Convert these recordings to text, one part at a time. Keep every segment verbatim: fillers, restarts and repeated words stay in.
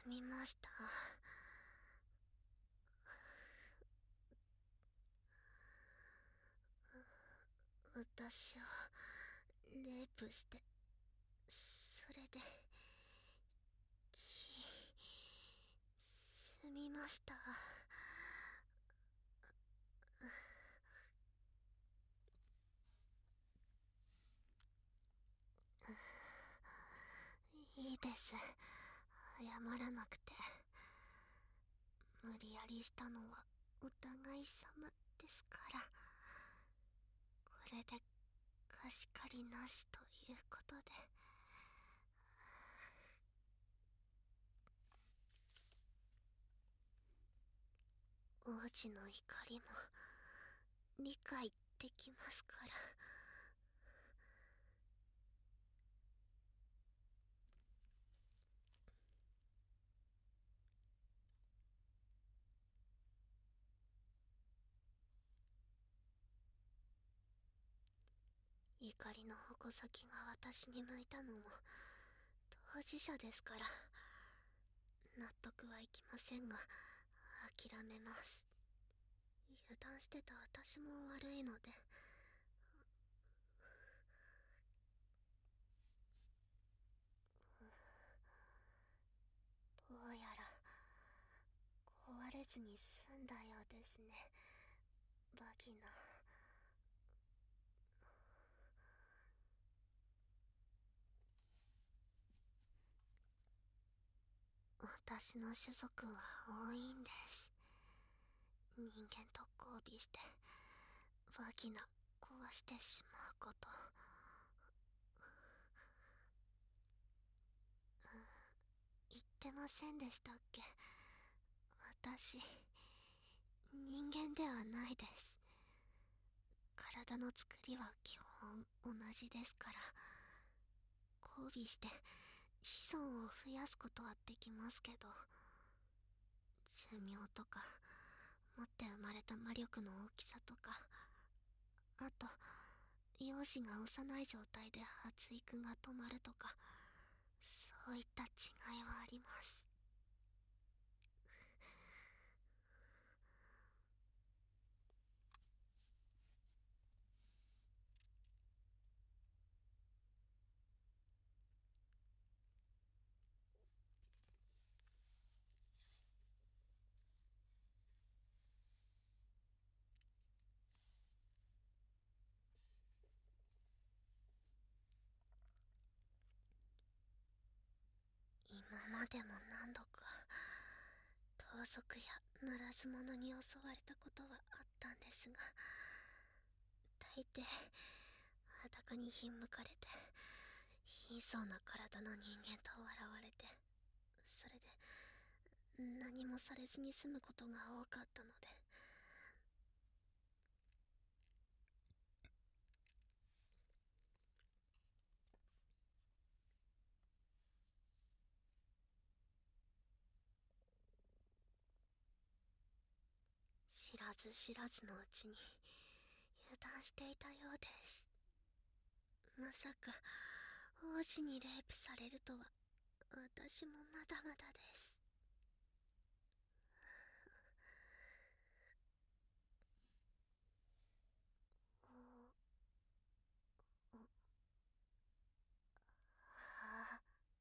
みました。私をレイプして、それできすみました。いいです、謝らなくて。無理やりしたのはお互い様ですから。これで貸し借りなしということで。王子の怒りも理解できますから。怒りの矛先が私に向いたのも当事者ですから。納得はいきませんが諦めます。油断してた私も悪いので。どうやら壊れずに済んだようですね、バギナ。私の種族は多いんです。人間と交尾してバギナ壊してしまうこと。言ってませんでしたっけ、私人間ではないです。体の作りは基本同じですから。交尾して子孫を増やすことはできますけど、寿命とか持って生まれた魔力の大きさとか、あと容姿が幼い状態で発育が止まるとか、そういった違いはあります。今までも何度か盗賊やならず者に襲われたことはあったんですが、大抵裸にひんむかれて貧相な体の人間と笑われて、それで何もされずに済むことが多かったので。知らず知らずのうちに油断していたようです。まさか王子にレイプされるとは私もまだまだです。おおはあ、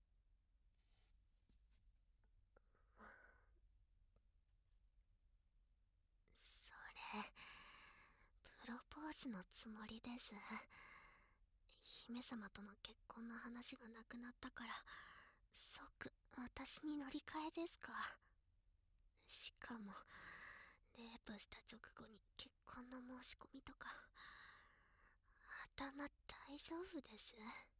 それプロポーズのつもりです。姫様との結婚の話がなくなったから即私に乗り換えですか。しかもレイプした直後に結婚の申し込みとか。頭大丈夫です？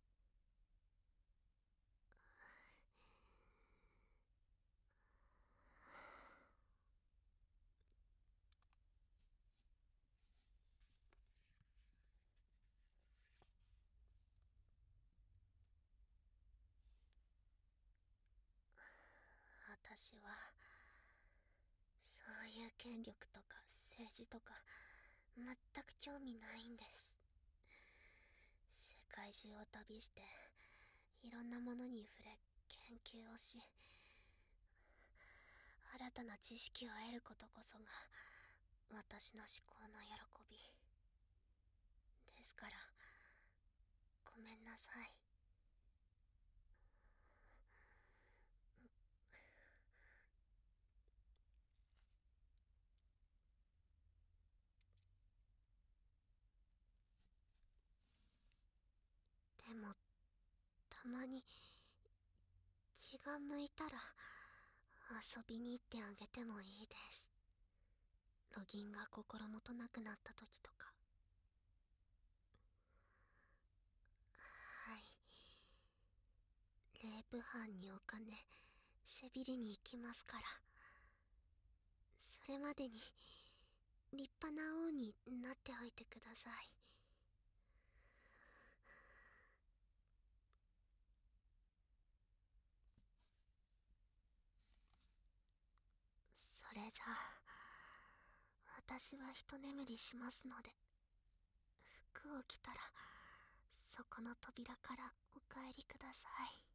私はそういう権力とか政治とか全く興味ないんです。世界中を旅していろんなものに触れ研究をし、 新たな知識を得ることこそが私の思考の喜びですから。ごめんなさい。でもたまに気が向いたら遊びに行ってあげてもいいです。ロギンが心もとなくなった時とか。はい。レイプ班にお金せびりに行きますから。それまでに立派な王になっておいてください。それじゃあ私は一眠りしますので、服を着たらそこの扉からお帰りください。